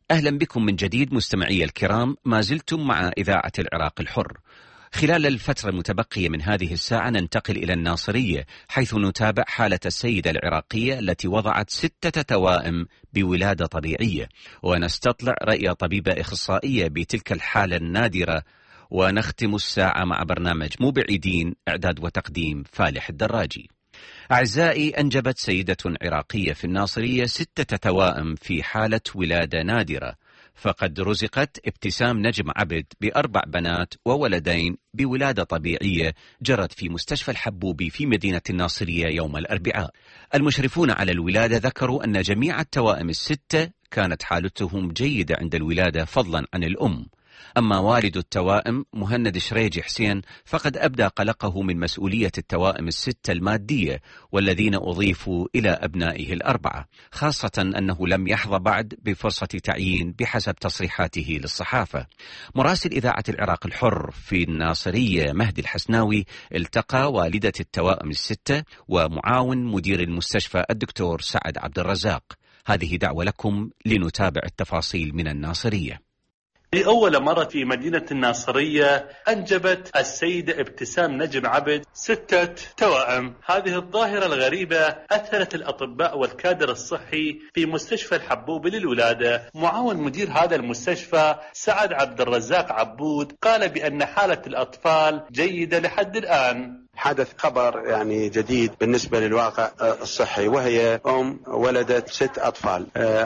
أهلا بكم من جديد مستمعي الكرام، ما زلتم مع إذاعة العراق الحر. خلال الفترة المتبقية من هذه الساعة ننتقل إلى الناصرية، حيث نتابع حالة السيدة العراقية التي وضعت 6 توائم بولادة طبيعية، ونستطلع رأي طبيبة إخصائية بتلك الحالة النادرة. ونختم الساعة مع برنامج مو بعيدين، إعداد وتقديم فالح الدراجي. أعزائي، أنجبت سيدة عراقية في الناصرية 6 توائم في حالة ولادة نادرة، فقد رزقت ابتسام نجم عبد ب4 بنات وولدين بولادة طبيعية جرت في مستشفى الحبوبي في مدينة الناصرية يوم الأربعاء. المشرفون على الولادة ذكروا أن جميع التوائم ال6 كانت حالتهم جيدة عند الولادة فضلا عن الأم. أما والد التوائم مهند شريجي حسين فقد أبدى قلقه من مسؤولية التوائم ال6 المادية والذين أضيفوا إلى أبنائه ال4، خاصة أنه لم يحظى بعد بفرصة تعيين بحسب تصريحاته للصحافة. مراسل إذاعة العراق الحر في الناصرية مهدي الحسناوي التقى والدة التوائم ال6 ومعاون مدير المستشفى الدكتور سعد عبد الرزاق. هذه دعوة لكم لنتابع التفاصيل من الناصرية. لأول مرة في مدينة الناصرية أنجبت السيدة ابتسام نجم عبد 6 توائم. هذه الظاهرة الغريبة أثرت الأطباء والكادر الصحي في مستشفى الحبوبي للولادة. معاون مدير هذا المستشفى سعد عبد الرزاق عبود قال بأن حالة الأطفال جيدة لحد الآن. حدث خبر يعني جديد بالنسبة للواقع الصحي، وهي ولدت 6 أطفال،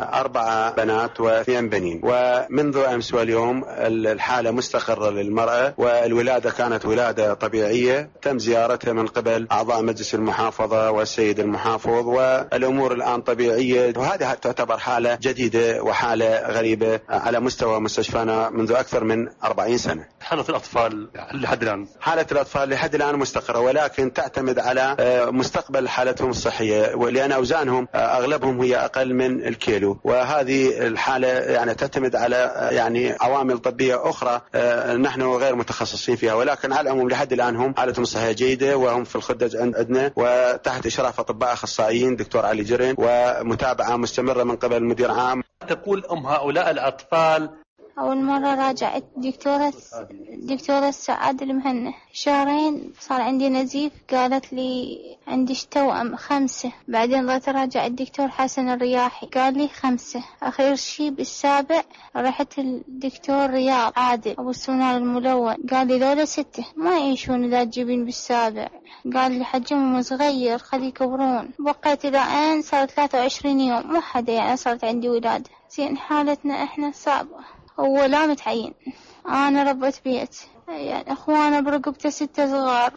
4 بنات و2 بنين، ومنذ أمس واليوم الحالة مستقرة للمرأة، والولادة كانت ولادة طبيعية تم زيارتها من قبل أعضاء مجلس المحافظة والسيد المحافظ، والأمور الآن طبيعية. وهذه تعتبر حالة جديدة وحالة غريبة على مستوى مستشفانا منذ أكثر من 40 سنة. حالة الأطفال لحد الآن؟ حالة الأطفال لحد الآن مستقرة، ولكن تعتمد على مستقبل حالتهم الصحية، لأن أوزانهم أغلبهم هي أقل من الكيلو، وهذه الحالة يعني تعتمد على يعني عوامل طبية أخرى نحن غير متخصصين فيها، ولكن على العموم لحد الآن هم حالتهم الصحية جيدة، وهم في الخدج عندنا وتحت إشراف أطباء أخصائيين دكتور علي جرين، ومتابعة مستمرة من قبل المدير عام. تقول أم هؤلاء الأطفال: أول مرة راجعت دكتورة سعاد المهنة، شهرين صار عندي نزيف، قالت لي عندي توأم 5. بعدين ضلت أراجع الدكتور حسن الرياحي قال لي 5. آخر شي بالسابع رحت الدكتور رياض عادل أبو السنار الملون قال لي ذولا 6 ما يعيشون إذا تجيبين بالسابع، قال لي حجمهم صغير خلي يكبرون. بقيت إلى الآن صار 23 يوم، مو حدا يعني صارت عندي ولادة. زين حالتنا إحنا صعبة، هو لا متعين. أنا ربة بيت، يعني أخوانا برقبته 6 صغار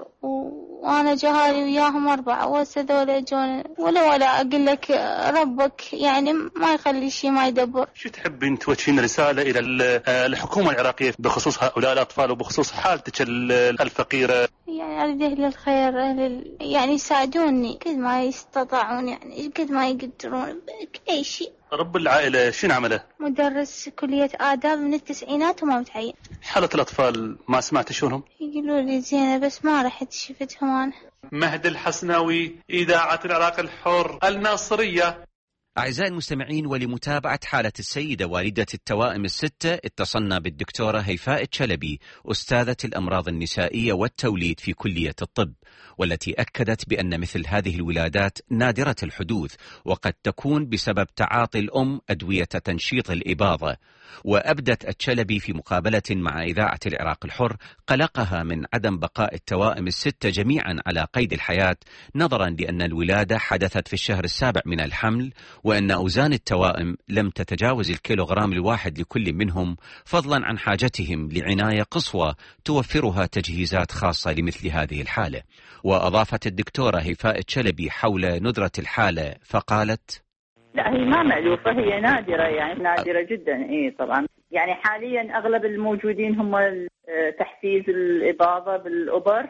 وأنا جهالي وياهم 4، وهسه ولا جون ولا أقول لك ربك يعني ما يخلي شيء ما يدبر. شو تحبين توجهين رسالة إلى الحكومة العراقية بخصوص هؤلاء الأطفال وبخصوص حالتك الفقيرة؟ يعني أريد أهل الخير، يعني يساعدوني قد ما يستطيعون، يعني قد ما يقدرون أي شيء. رب العائلة شنو عمله؟ مدرس كلية آداب من التسعينات وما متعين. حالة الأطفال ما سمعت شونهم؟ يقولوا لي زينة بس ما رحت شفتهم أنا. مهدي الحسناوي، إذاعة العراق الحر، الناصرية. أعزائي المستمعين، ولمتابعة حالة السيدة والدة التوائم ال6 اتصلنا بالدكتورة هيفاء الشلبي، أستاذة الأمراض النسائية والتوليد في كلية الطب، والتي أكدت بأن مثل هذه الولادات نادرة الحدوث، وقد تكون بسبب تعاطي الأم أدوية تنشيط الإباضة. وأبدت الشلبي في مقابلة مع إذاعة العراق الحر قلقها من عدم بقاء التوائم ال6 جميعا على قيد الحياة، نظرا لأن الولادة حدثت في الشهر السابع من الحمل، وأن أوزان التوائم لم تتجاوز الكيلوغرام الواحد لكل منهم، فضلا عن حاجتهم لعناية قصوى توفرها تجهيزات خاصة لمثل هذه الحالة. وأضافت الدكتورة هيفاء الشلبي حول ندرة الحالة فقالت: لا هي ما مألوفة، هي نادرة، يعني نادرة جدا. إيه طبعا، يعني حاليا أغلب الموجودين هم تحفيز الإباضة بالأبر،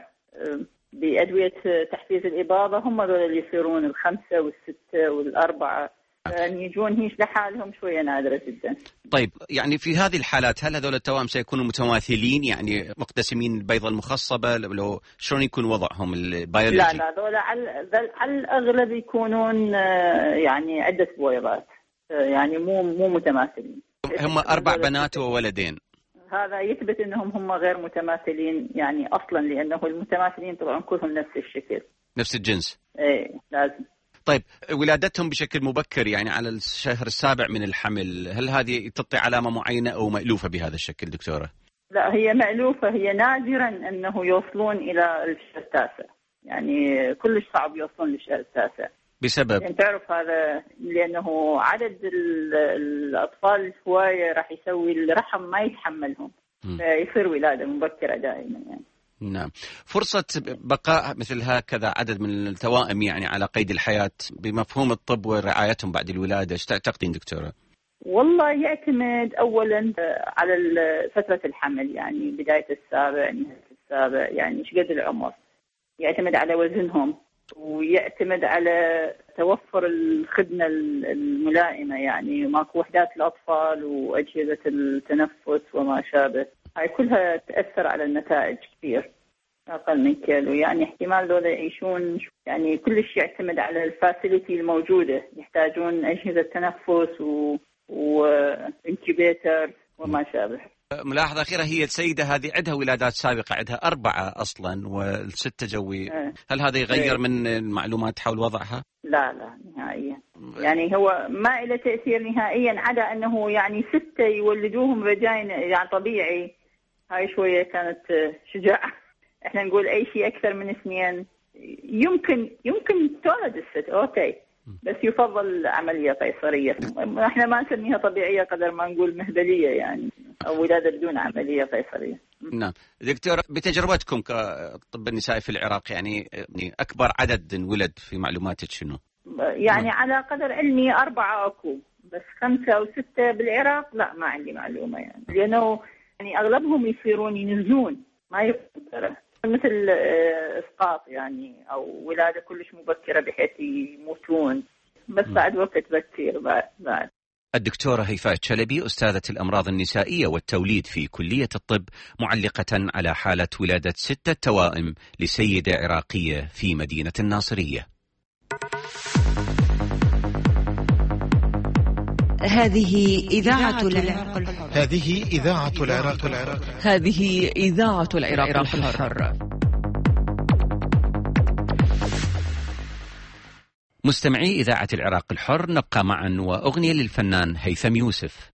بأدوية تحفيز الإباضة، هم ذول اللي يصيرون 5 و6 و4، يعني يجون هيش لحالهم شوية نادرة جدا. طيب، يعني في هذه الحالات هل هذول التوائم سيكونوا متماثلين، يعني مقتسمين البيضة المخصبة، لو شلون يكون وضعهم البيولوجي؟ لا ذول على الأغلب يكونون يعني عدة بويضات، يعني مو متماثلين. هم 4 بنات وولدين. هذا يثبت أنهم هم غير متماثلين يعني أصلا، لأنه المتماثلين طبعا كلهم نفس الشكل، نفس الجنس. إيه لازم. طيب ولادتهم بشكل مبكر يعني على الشهر السابع من الحمل، هل هذه تعطي علامة معينة أو مألوفة بهذا الشكل دكتورة؟ لا هي مألوفة، هي نادرا أنه يوصلون إلى الشهر التاسع، يعني كلش صعب يوصلون للشهر التاسع. بسبب يعني تعرف هذا لأنه عدد الأطفال هواية راح يسوي الرحم ما يتحملهم، فيصير ولادة مبكرة دائما يعني. نعم. فرصة بقاء مثل هكذا عدد من التوائم يعني على قيد الحياة بمفهوم الطب ورعايتهم بعد الولادة، ايش تعتقدين دكتورة؟ والله يعتمد أولا على فترة الحمل، يعني بداية السابع نهاية السابع، يعني ايش قد العمر، يعتمد على وزنهم، ويعتمد على توفر الخدمة الملائمة، يعني ماكو وحدات الأطفال وأجهزة التنفس وما شابه، هاي كلها تأثر على النتائج كثير. أقل من كيلو يعني احتمال دول يعيشون، يعني كلش يعتمد على الفاسيلتي الموجودة، يحتاجون أجهزة تنفس وإنكيبيتر وما شابه. ملاحظة أخيرة، هي السيدة هذه عندها ولادات سابقة، عندها 4 أصلا والستة جوي، هل هذا يغير من المعلومات حول وضعها؟ لا نهائيا، يعني هو ما له تأثير نهائيا، عدا أنه يعني 6 يولدوهم رجاين يعني طبيعي، هاي شوية كانت شجاعة. احنا نقول أي شيء أكثر من 2 يمكن تولد الست أوكي، بس يفضل عملية قيصرية. احنا ما نسميها طبيعية قدر ما نقول مهبلية يعني، أو ولادة بدون عملية قيصرية. نعم دكتور، بتجربتكم كطب النساء في العراق يعني أكبر عدد ولد في معلوماتك شنو؟ يعني على قدر علمي 4 أكو، بس 5 أو 6 بالعراق لا ما عندي معلومة يعني، لأنه يعني أغلبهم يصيرون ينزلون ما يقدر مثل إسقاط يعني، أو ولادة كلش مبكرة بحيث يموتون، بس بعد وقت بكير بعد. الدكتورة هيفاء تشلبي أستاذة الأمراض النسائية والتوليد في كلية الطب، معلقة على حالة ولادة 6 توائم لسيدة عراقية في مدينة الناصرية. هذه إذاعة العراق الحر. هذه إذاعة العراق الحر. هذه إذاعة العراق الحر. مستمعي إذاعة العراق الحر، نبقى معا وأغنية للفنان هيثم يوسف.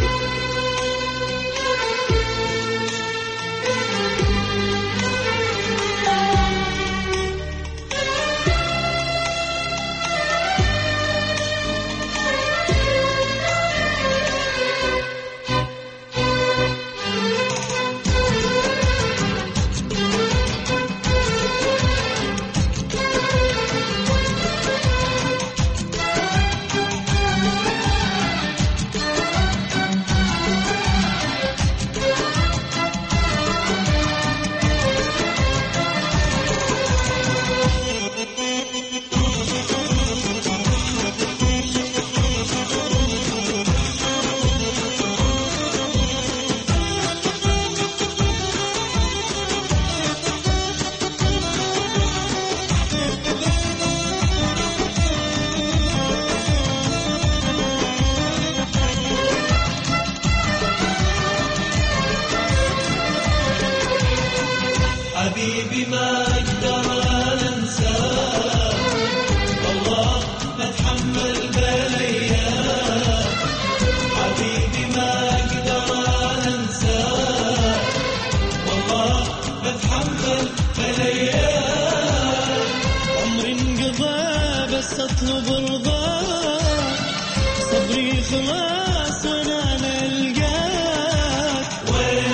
حبيبي ما أقدر أنساه، والله بتحمل بالأيام. حبيبي ما أقدر أنساه، والله بتحمل بالأيام. عمري انقضى بس أطلب رضاك، صبري خلاص وأنا نلقاك. وين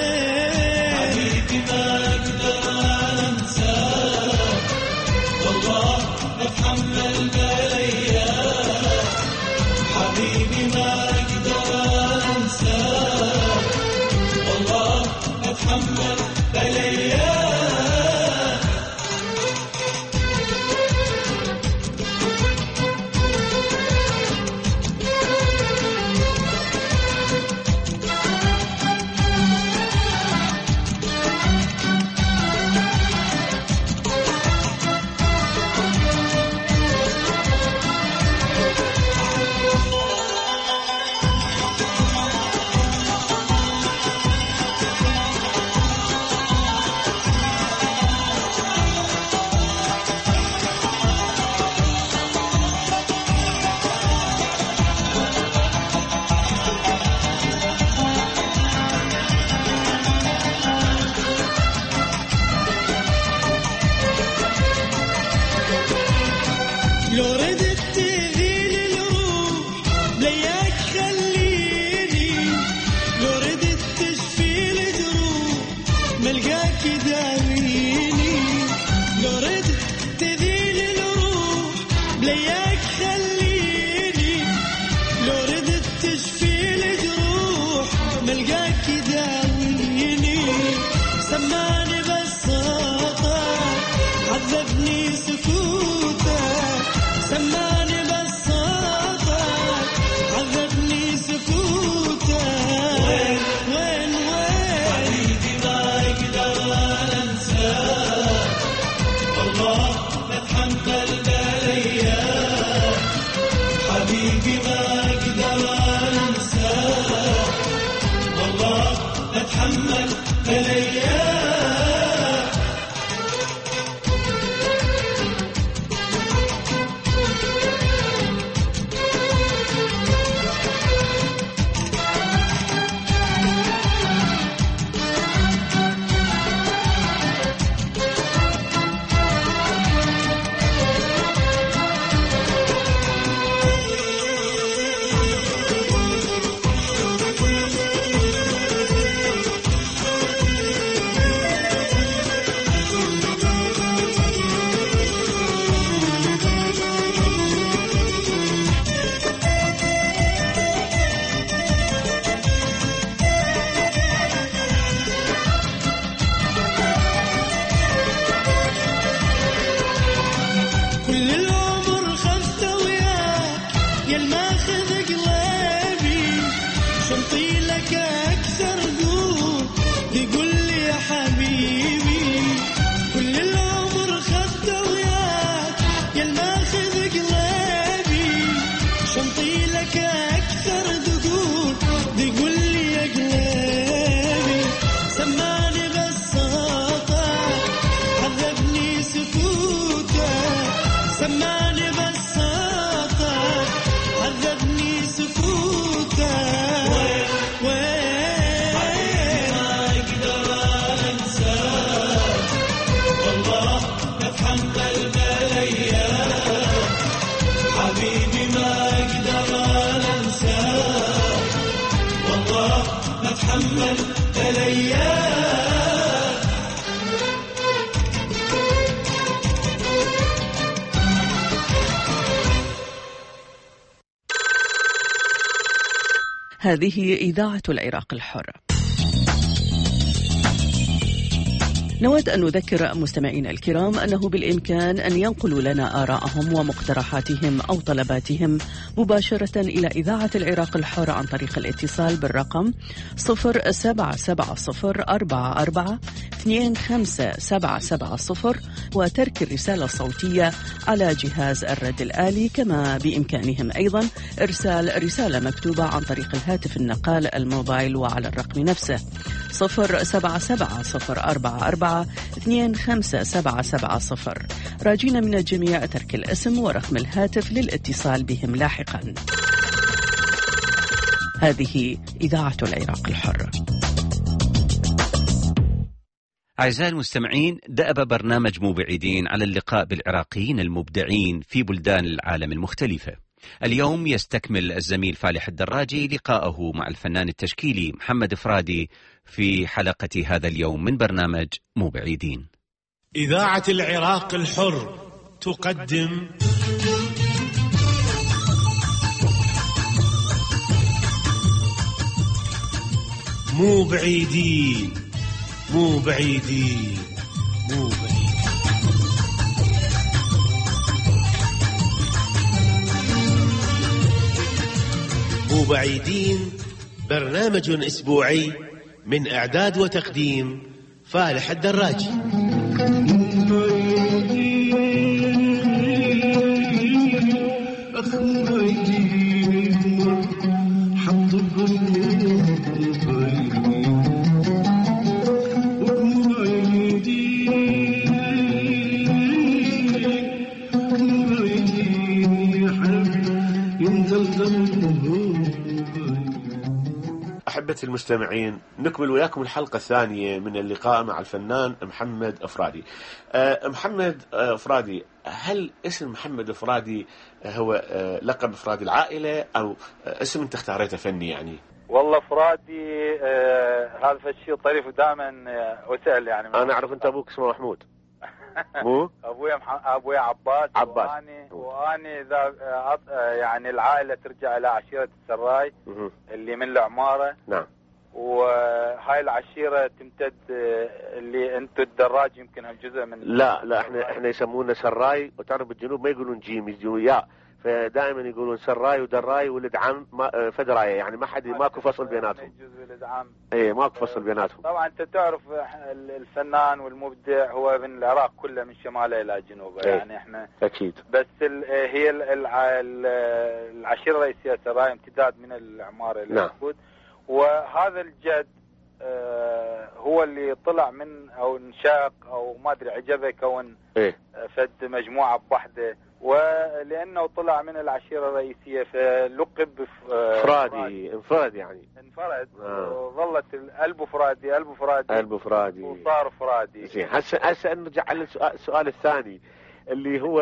حبيبي ما بتحمل بالايام. حبيبي ما اقدر انساك، والله بتحمل بالايام. لو ردت تهين الروح لياك خليني، لو ردت تشفي الجروح ملقاك داويني، لو ردت تهين الروح لياك خليني، لو ردت تشفي الجروح ملقاك داويني، سمعني بساطة عذبني سكوتك، سمعني بساطة عذبني سكوتك، وين وين حبيبي ما اقدر انساك، والله بتحمل بالايام، حبيبي ما اقدر انساك، والله بتحمل بالايام. كل العمر خفت وياك يا الماخذ قلبي، شنطي لك أكثر قول يقول لي يا حبيبي، كل العمر خفت وياك يا الماخذ قلبي، شنطي لك أكثر دقول يقول لي يا قلبي، سمعني بساطة عذبني سكوتك، سمعني بساطة عذبني سكوتك، وين ما اقدر انساك، والله بتحمل بالايام، حبيبي ما اقدر انساك، والله بتحمل بالايام. هذه إذاعة العراق الحر. نود أن نذكر مستمعينا الكرام أنه بالإمكان أن ينقلوا لنا آراءهم ومقترحاتهم أو طلباتهم مباشرة إلى إذاعة العراق الحر عن طريق الاتصال بالرقم 0770442570 وترك الرسالة الصوتية على جهاز الرد الآلي، كما بإمكانهم أيضا إرسال رسالة مكتوبة عن طريق الهاتف النقال الموبايل وعلى الرقم نفسه 0770452570. راجين من الجميع ترك الاسم ورقم الهاتف للاتصال بهم لاحقا. هذه إذاعة العراق الحر. أعزائي المستمعين، دأب برنامج مو بعيدين على اللقاء بالعراقيين المبدعين في بلدان العالم المختلفة. اليوم يستكمل الزميل فالح الدراجي لقاءه مع الفنان التشكيلي محمد فرادي في حلقة هذا اليوم من برنامج مو بعيدين. إذاعة العراق الحر تقدم مو بعيدين، مو بعيدين، مو بعيدين. مو بعيدين برنامج أسبوعي من إعداد وتقديم فالح الدراجي. أحبة المستمعين، نكمل وياكم الحلقة الثانية من اللقاء مع الفنان محمد أفرادي. محمد أفرادي، هل اسم محمد أفرادي هو لقب أفرادي العائلة أو اسم أنت اختاريته فني يعني؟ والله أفرادي هذا الشيء طريف ودائما وسهل يعني. أنا أعرف أنت أبوك اسمه محمود. مو أبويا عباس. وأني إذا يعني العائلة ترجع إلى عشيرة السراي اللي من العمارة. نعم. وهاي العشيرة تمتد اللي أنتم الدراج يمكن هالجزء من. لا احنا يسمونا سراي، وتعرف بالجنوب ما يقولون جيم، يقولون ياء، فدائما يقولون سراي ودراي ولد عم فدراية، يعني ما حد ماكو فصل بيناتهم. ايه ماكو فصل بيناتهم. طبعا انت تعرف الفنان والمبدع هو من العراق كله من شماله الى جنوبه. ايه. يعني احنا اكيد. بس هي العشيرة الرئيسية سراي امتداد من العمارة اللي موجود. وهذا الجد هو اللي طلع من او انشاق او ما ادري عجبه كون فد مجموعة بوحده، ولانه طلع من العشيرة الرئيسية فلقب فرادي. انفرد يعني. انفرد. وظلت الألب فرادي وصار فرادي. زين، هسه نرجع على السؤال الثاني اللي هو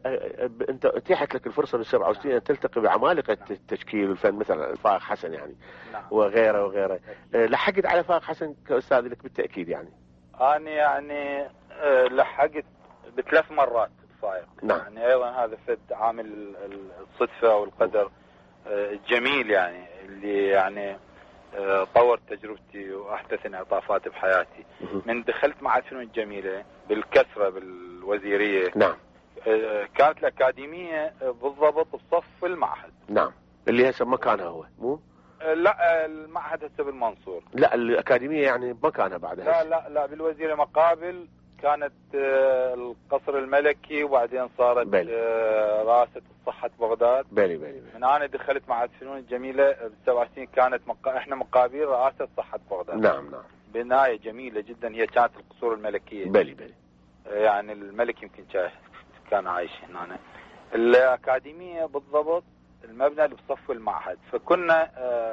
انت اتيحت لك الفرصه من 67 ان تلتقي بعمالقه التشكيل والفن مثلا فائق حسن يعني. نعم. وغيره. لحقت على فائق حسن كاستاذ لك بالتاكيد يعني. انا يعني لحقت ب3 مرات فائق. نعم. يعني ايضا هذا فد عامل الصدفه والقدر الجميل يعني اللي يعني طور تجربتي واحدث انعطافات بحياتي. من دخلت معهد فنون الجميله بالكسره بالوزيريه. نعم. كانت الاكاديميه بالضبط بصف المعهد. نعم. اللي هسه مكانها هو مو؟ لا المعهد هسه بالمنصور. لا الاكاديميه يعني مكانها بعدها. لا بالوزيريه مقابل كانت القصر الملكي، وبعدين صارت رئاسة الصحة بغداد. بلي. من أنا دخلت معهد الفنون الجميلة ب67 كانت احنا مقابل رئاسة صحة بغداد. نعم. بناية جميلة جدا، هي كانت القصور الملكية. بلي. يعني الملك يمكن كان عايش هنا. الأكاديمية بالضبط المبنى اللي بصف المعهد. فكنا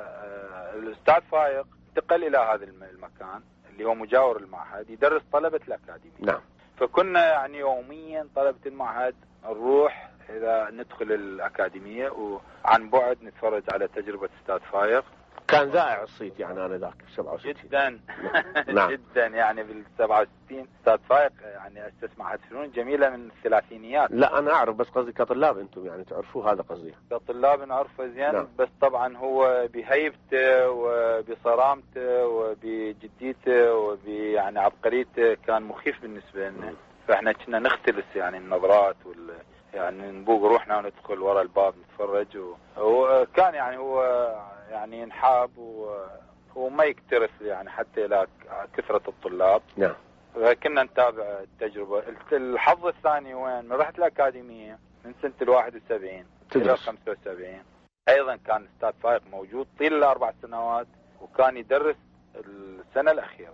الأستاذ فائق انتقل إلى هذا المكان اللي هو مجاور المعهد يدرس طلبة الأكاديمية. نعم. فكنا يعني يوميا طلبة المعهد نروح إذا ندخل الأكاديمية وعن بعد نتفرج على تجربة أستاذ فائق. كان ذائع الصيت يعني أنا ذاك 67 جدا. نعم. جدا يعني بال67 أستاذ فائق يعني أسس معهد فنون جميلة من الثلاثينيات. لا أنا أعرف، بس قصدي كطلاب أنتم يعني تعرفوه، هذا قصدي. كطلاب نعرفه زين. نعم. بس طبعا هو بهيبته وبصرامته وبجديته يعني عبقريته كان مخيف بالنسبة لنا. فاحنا كنا نختلس يعني النظرات يعني نبوق روحنا وندخل وراء الباب نتفرج وكان يعني هو يعني ينحاب وما يكترث يعني حتى إلى كثرة الطلاب. نعم. كنا نتابع التجربة. الحظ الثاني وين؟ من رحت الأكاديمية من سنة 71 إلى 75 أيضا كان أستاذ فائق موجود طيل 4 سنوات، وكان يدرس السنة الأخيرة.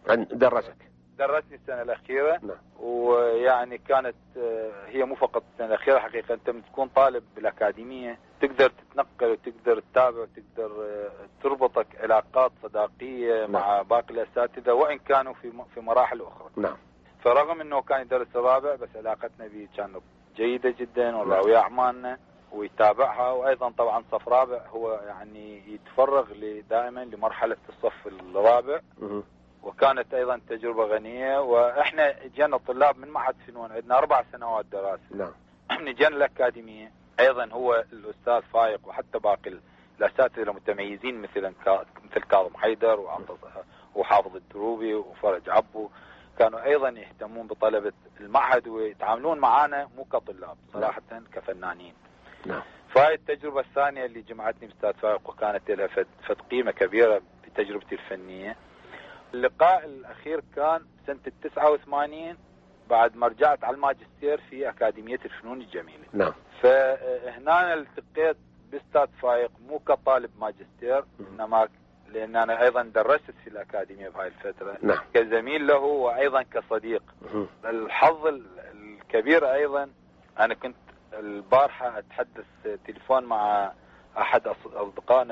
درسني السنة الأخيرة. نعم. ويعني كانت هي مو فقط السنة الأخيرة، حقيقة أنت من تكون طالب بالأكاديمية تقدر تتنقل وتقدر تتابع وتقدر تربطك علاقات صداقية. نعم. مع باقي الأساتذة وإن كانوا في مراحل أخرى. نعم. فرغم أنه كان يدرس الرابع بس علاقتنا به كانت جيدة جدا، والراوية أعمالنا ويتابعها. وأيضا طبعا صف رابع هو يعني يتفرغ دائما لمرحلة الصف الرابع. وكانت أيضا تجربة غنية. وإحنا جينا طلاب من معهد فنون عندنا 4 سنوات دراسة. نعم. جينا الأكاديمية أيضا هو الأستاذ فائق وحتى باقي الأساتذة المتميزين مثل كاظم حيدر وحافظ الدروبي وفرج عبو كانوا أيضا يهتمون بطلبة المعهد ويتعاملون معنا مو كطلاب صراحة كفنانين. نعم. فهي التجربة الثانية اللي جمعتني بأستاذ فائق وكانت لها فد قيمة كبيرة بتجربتي الفنية. اللقاء الأخير كان سنة 89 بعد ما رجعت على الماجستير في أكاديمية الفنون الجميلة. نعم. فهنا التقيت بأستاذ فائق مو كطالب ماجستير إنما لأن أنا أيضا درست في الأكاديمية بهاي الفترة. نعم. كزميل له وأيضا كصديق. الحظ الكبير أيضا أنا كنت البارحة أتحدث تليفون مع أحد أصدقائنا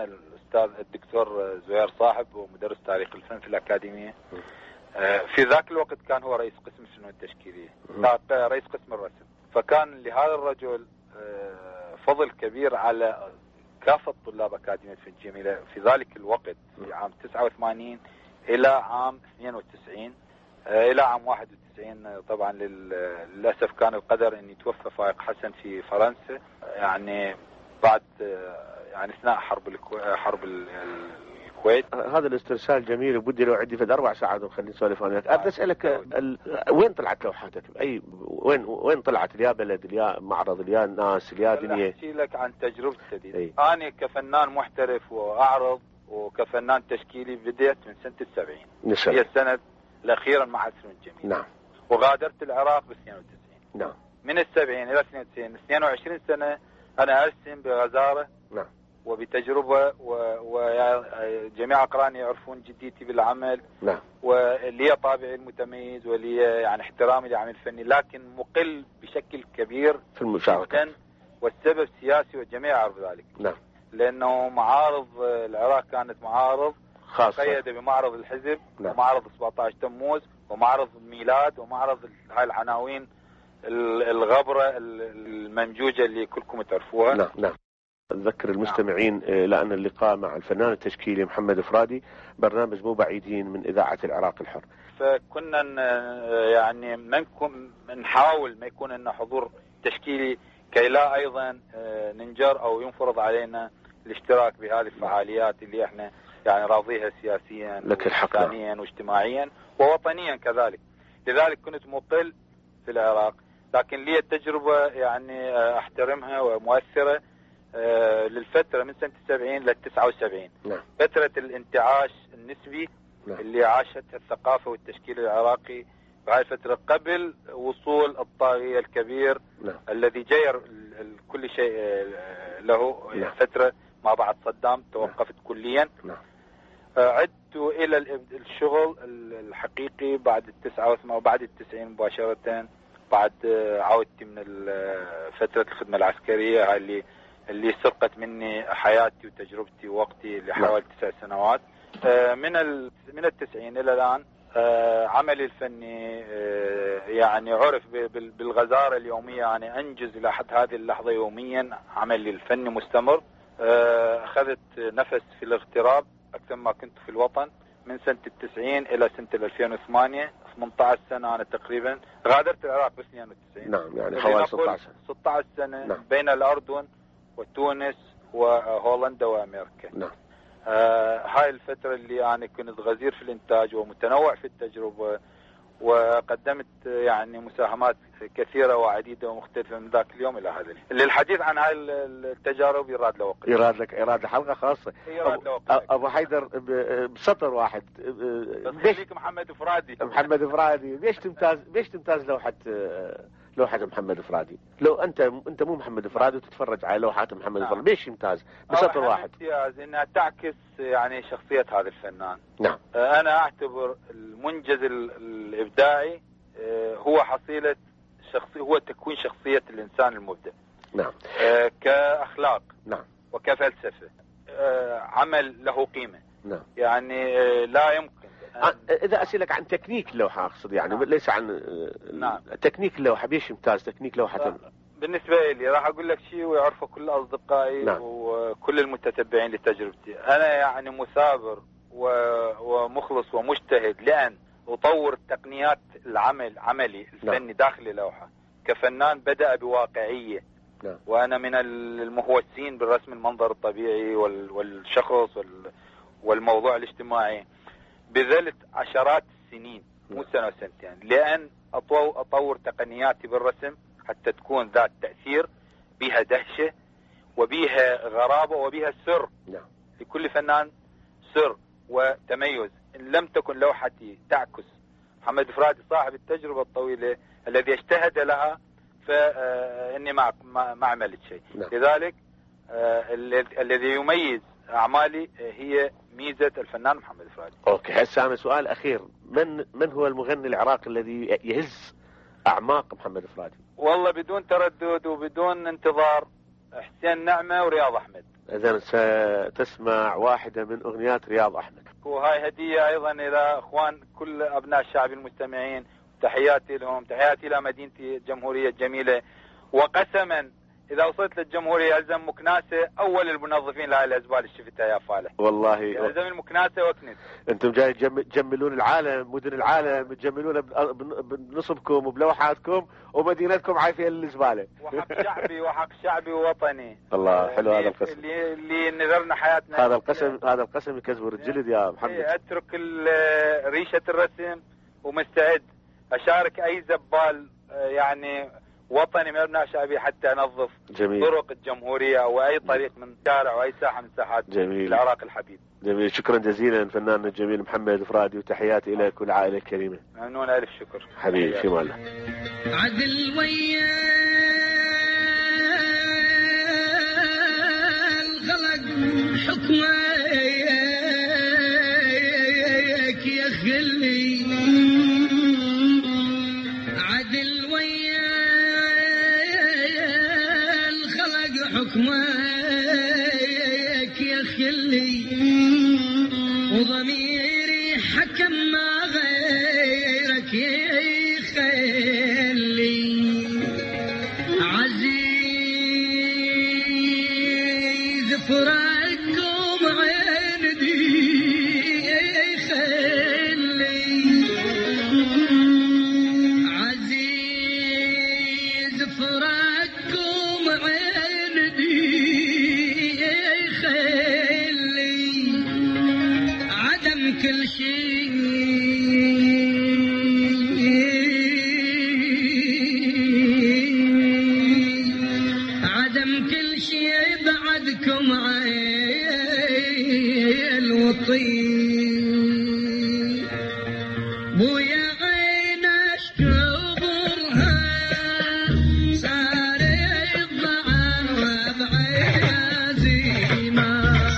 الأستاذ الدكتور زهير صاحب ومدرس تاريخ الفن في الأكاديمية. في ذاك الوقت كان هو رئيس قسم الفنون التشكيلية، رئيس قسم الرسم. فكان لهذا الرجل فضل كبير على كافة طلاب أكاديمية الفنون الجميلة في ذلك الوقت، في عام 89 إلى عام 92 إلى عام 91. طبعا للأسف كان القدر أن يتوفى فائق حسن في فرنسا، يعني بعد يعني أثناء حرب الكويت. هذا الاسترسال جميل، بدي لو عندي في 4 ساعات وخليني نسولف عنك. أبي أسألك وين طلعت لوحاتك؟ وين طلعت؟ يا بلد، يا معرض، يا ناس، يا دنيا؟ أحكي لك عن تجربتي. أنا كفنان محترف وأعرض وكفنان تشكيلي بديت من سنة 70، هي السنة الأخيرة مع الفنون الجميلة. نعم. وغادرت العراق ب 92. نعم. من 70 إلى 92، 22 سنة أنا أرسم بغزارة. نعم. وبتجربة، وجميع أقراني يعرفون جديتي بالعمل. نعم. ولي طابعي المتميز ولي يعني احترامي للعمل الفني، لكن مقل بشكل كبير في المشاركة، والسبب سياسي والجميع يعرف ذلك. نعم. لأنه معارض العراق كانت معارض خاصة مقيدة بمعرض الحزب. نعم. ومعرض 17 تموز ومعرض الميلاد ومعرض هاي العناوين الغبرة المنجوجة اللي كلكم تعرفوها. نعم. نعم. أذكر المستمعين لأن اللقاء مع الفنان التشكيلي محمد فرادي برنامج مو بعيدين من إذاعة العراق الحر. فكنا يعني نحاول ما يكون لنا حضور تشكيلي كي لا أيضا ننجر أو ينفرض علينا الاشتراك بهذه الفعاليات اللي احنا يعني راضيها سياسيا وإنسانيا واجتماعيا ووطنيا كذلك. لذلك كنت مقل في العراق، لكن لي التجربة يعني أحترمها ومؤثرة للفترة من سنة 70 ل 79. نعم. فترة الانتعاش النسبي. نعم. اللي عاشتها الثقافة والتشكيل العراقي بهاي الفترة قبل وصول الطاغية الكبير. نعم. الذي جير كل شيء له. نعم. فترة ما بعد صدام توقفت. نعم. كليا. نعم. عدت إلى الشغل الحقيقي بعد 89 وبعد 90 مباشرة، بعد عودتي من فترة الخدمة العسكرية هاي اللي سرقت مني حياتي وتجربتي ووقتي لحوالي 9 سنوات. من 90 إلى الآن عملي الفني يعني عرف بالغزارة اليومية، يعني أنجز إلى حد هذه اللحظة يوميا عملي الفني مستمر. أخذت نفس في الاغتراب أكثر ما كنت في الوطن من سنة 90 إلى سنة 2008. 18 سنة أنا تقريبا. غادرت العراق ب 92. نعم، يعني حوالي 16 سنة. نعم. بين الأردن وتونس وهولندا وأمريكا. نعم. هاي الفترة اللي أنا كنت غزير في الإنتاج ومتنوع في التجربة، وقدمت يعني مساهمات كثيرة وعديدة ومختلفة من ذاك اليوم إلى هذا. للحديث عن هاي التجارب يراد له وقت. يراد حلقة خاصة. أبو حيدر بسطر واحد. ليش محمد فرادي ليش تمتاز لوحة محمد فرادي؟ لو أنت مو محمد فرادي وتتفرج على لوحات محمد فرادي، ليش يمتاز بسطر واحد؟ امتياز إنها تعكس يعني شخصية هذا الفنان. نعم. أنا أعتبر المنجز الإبداعي هو حصيلة هو تكوين شخصية الإنسان المبدع. نعم. كأخلاق. نعم. وكفلسفة. عمل له قيمة. نعم. يعني لا يمكن إذا أسألك عن تكنيك اللوحة أقصد يعني. نعم. ليس عن نعم. تكنيك اللوحة، بيش يمتاز تكنيك لوحة؟ بالنسبة لي راح أقول لك شيء ويعرفه كل أصدقائي. نعم. وكل المتتبعين لتجربتي. أنا يعني مثابر ومخلص ومجتهد لأن أطور تقنيات عملي الفني. نعم. داخل اللوحة. كفنان بدأ بواقعية. نعم. وأنا من المهوسين بالرسم المنظر الطبيعي والشخص والموضوع الاجتماعي. بذلت عشرات السنين مو سنة وسنتين لأن أطور تقنياتي بالرسم حتى تكون ذات تأثير، بها دهشة وبها غرابة وبها سر. نعم. لكل فنان سر وتميز. إن لم تكن لوحتي تعكس محمد فرادي صاحب التجربة الطويلة الذي اجتهد لها، فإني ما عملت شيء. نعم. لذلك الذي يميز أعمالي هي ميزة الفنان محمد فرادي. أوكي، هسه سؤال أخير. من هو المغني العراقي الذي يهز أعماق محمد فرادي؟ والله بدون تردد وبدون انتظار حسين نعمة ورياض أحمد. إذن ستسمع واحدة من أغنيات رياض أحمد. وهاي هدية أيضا إلى أخوان كل أبناء الشعب المستمعين، تحياتي لهم، تحياتي إلى مدينتي الجمهورية الجميلة. وقسما إذا وصلت للجمهورية ألزم مكناسة أول المنظفين لهاي الأزبال اللي شفتها يا فالح. والله ألزم المكناسة وأكنس. أنتم جاي تجملون العالم، مدن العالم تجملون بنصبكم وبلوحاتكم، ومدينتكم عايفين الزبالة. وحق شعبي وحق شعبي ووطني. الله حلو هذا القسم. اللي نذرنا حياتنا. هذا القسم يكسبوا الجلد يا محمد. أترك ريشة الرسم ومستعد أشارك أي زبال يعني وطني من أبناء شعبي حتى أنظف طرق الجمهورية أو أي طريق من شارع أو أي ساحة من ساحات العراق الحبيب. جميل، شكرا جزيلا فنان الجميل محمد فرادي، وتحياتي إلى كل عائلة كريمة. ممنون، ألف شكر حبيبي، في مالك. عدل ويا الخلق حكمك يا خلي، عدل ويا حكمك يا خلي، وضميري حكم ما غيرك يخلي، عزيز فراقكم عندي يخلي، عزيز فراقكم عندي يخلي، عدم كل شيء بعدكم عيل وطيب، بويا عين اشكبرها صار الضعن وبعزيمة،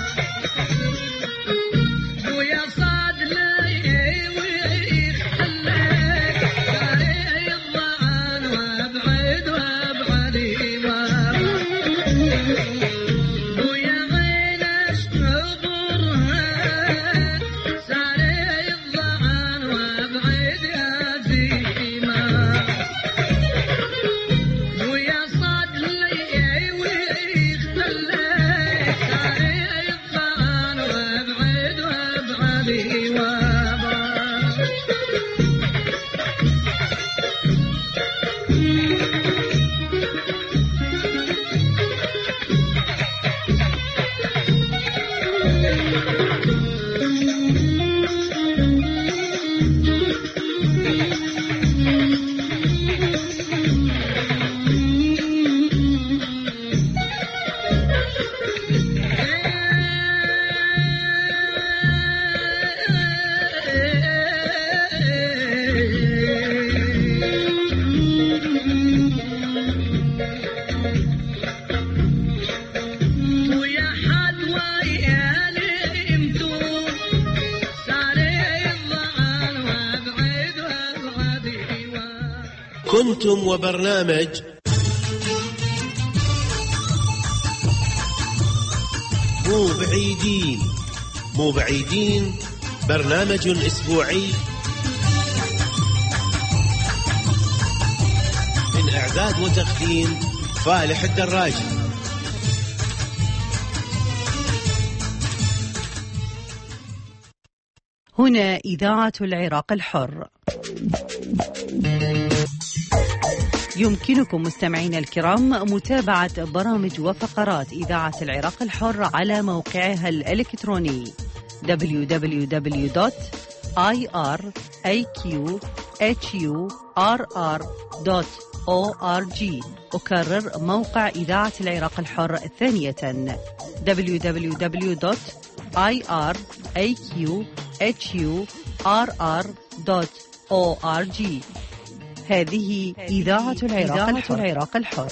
بويا صاد لي ويخلي صار الضعن وبعد وبعزيمة، كنتم وبرنامج مو بعيدين، برنامج أسبوعي من إعداد وتقديم فالح الدراجي. هنا إذاعة العراق الحر. يمكنكم مستمعينا الكرام متابعة برامج وفقرات إذاعة العراق الحر على موقعها الإلكتروني www.iraqhurr.org. أكرر موقع إذاعة العراق الحر ثانية www.iraqhurr.org. هذه إذاعة العراق الحر.